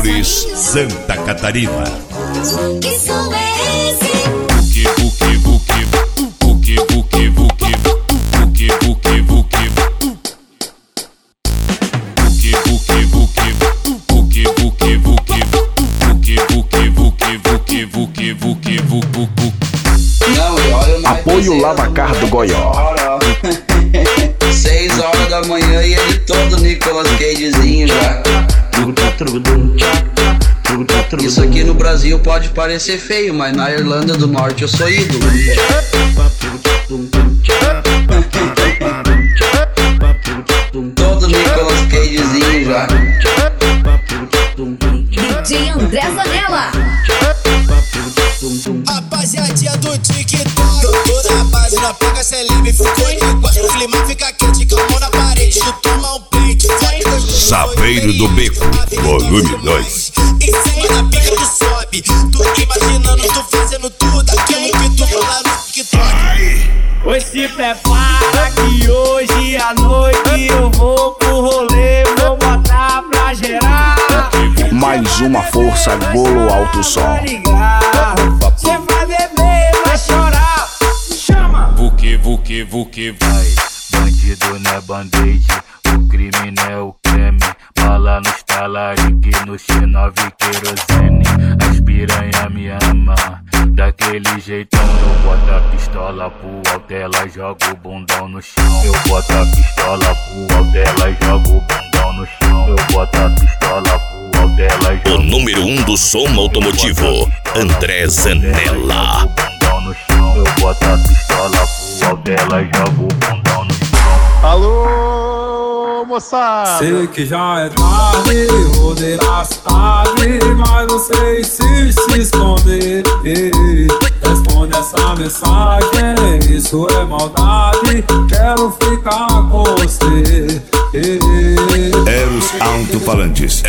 Joanópolis, Santa Catarina. Que som é esse? Apoio Lavacar do Goió. 6 horas da manhã e ele todo Nicolas Cagezinho já. Isso aqui no Brasil pode parecer feio, mas na Irlanda do Norte eu sou ídolo. Todo Nicolas Cagezinho já. DJ André Zanella. Rapaziadinha do TikTok, toda rapaziada pega Selim e ficou igual. O clima fica quente, com a mão na parede, tu toma um peito. Saveiro do Beco, volume 2. Em cima da pica tu sobe, tu imaginando, tu fazendo tudo aquilo que tu fala no TikTok. Oi, se prepara que hoje à noite eu vou pro rolê, vou botar pra gerar. Mais uma força Golo Alto Som. Cê vai beber, vai chorar. Chama! Vuque, vai. Bandido não é band-aid, o crime não é o creme. Bala no talarique, no X9 querosene. As piranha me ama, daquele jeitão. Eu boto a pistola pro alto, ela joga o bundão no chão. Eu boto a pistola pro alto, ela joga o bundão no chão. Eu boto a pistola pro alto, ela joga. O número 1 do som automotivo, André Zanella. Eu boto a pistola pro alto, ela joga o bundão no chão. Alô, moçada! Sei que já é tarde, rodei na cidade, mas você insiste se esconder. Responde essa mensagem, isso é maldade, quero ficar com você. Eros Alto-Falantes.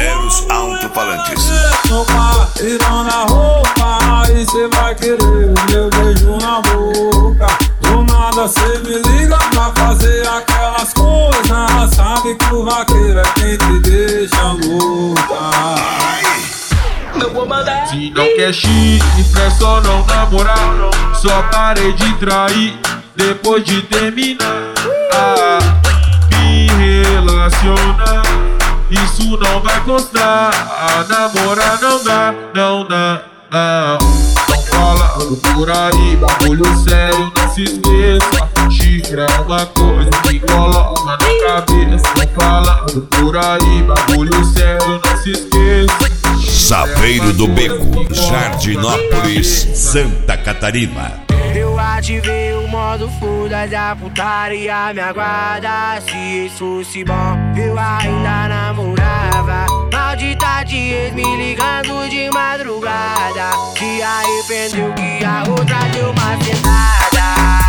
Opa, tirando a roupa, aí cê vai querer meu beijo na boca. Do nada cê me liga pra fazer aquelas coisas. Sabe que o vaqueiro é quem te deixa louca. Eu vou mandar. Se não quer chifre, é só não namorar. Só parei de trair depois de terminar. Me relacionar, isso não vai constar. Namorar não dá, não dá, não. Tão falando por aí, bagulho sério, não se esqueça. Chifre é uma coisa que coloca na cabeça. Tão falando por aí, bagulho sério, não se esqueça. Saveiro do Beco, Jardinópolis, Santa Catarina. Eu ativei o modo foda da putaria, me aguarda. Se isso fosse bom, eu ainda namorava. Maldita de ex me ligando de madrugada. Se arrependeu que a outra deu uma sentada.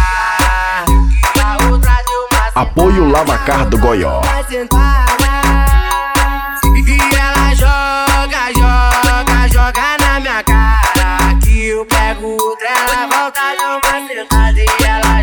Apoio Lavacar do Goió. E ela joga na minha cara. Que eu pego outra, ela volta de uma sentada. E ela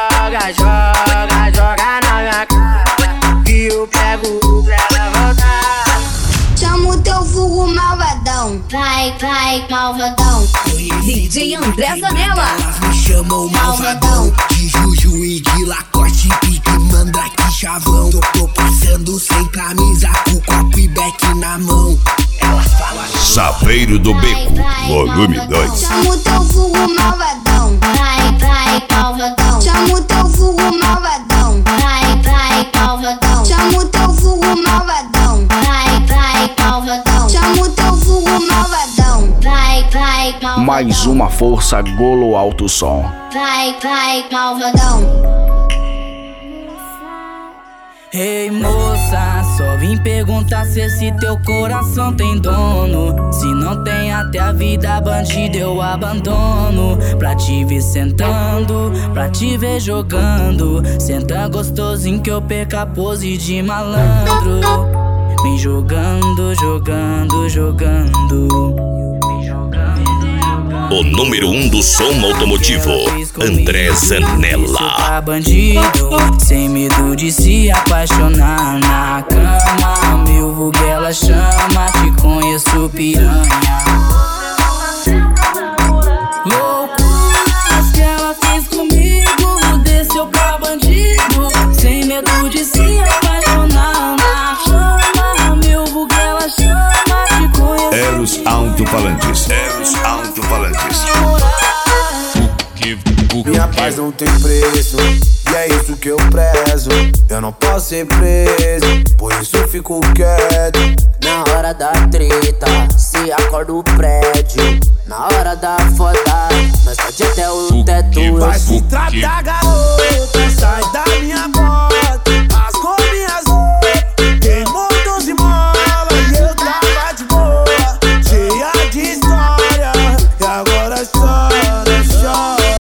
joga na minha cara. Que eu pego outra, ela volta. Chama o teu vulgo malvadão. Vai, malvadão. DJ André Zanella. Elas me chamam malvadão. De Juju e de Lacoste, pique, mandrake, chavão. Tô passando sem camisa, com copo e beck na mão. Elas falam Saveiro do Beco, volume 2. Chama o teu vulgo malvadão. Vai, malvadão. Chama o teu vulgo malvadão. Vai, malvadão. Chama o teu vulgo malvadão. Vai, malvadão. Chama o teu vulgo malvadão. Vai, malvadão. Mais uma força Golo Alto Som. Vai, malvadão. Ei moça, só vim perguntar se esse teu coração tem dono. Se não tem até a vida bandida eu abandono. Pra te ver sentando, pra te ver jogando. Senta gostosinho que eu perca a pose de malandro. Vem jogando. O número 1 do som automotivo, André Zanella. Pra bandido, sem medo de se apaixonar na cama. Meu vulgo ela chama, te conheço piranha. Loucuras que ela fez comigo, desceu pra bandido, sem medo de se apaixonar na cama. Meu vulgo ela chama, te conheço. Eros Alto-Falantes. Minha paz não tem preço, e é isso que eu prezo. Eu não posso ser preso, por isso eu fico quieto. Na hora da treta, se acorda o prédio. Na hora da foda, nós pode até o teto. Vai se tratar, garota, sai da minha bola.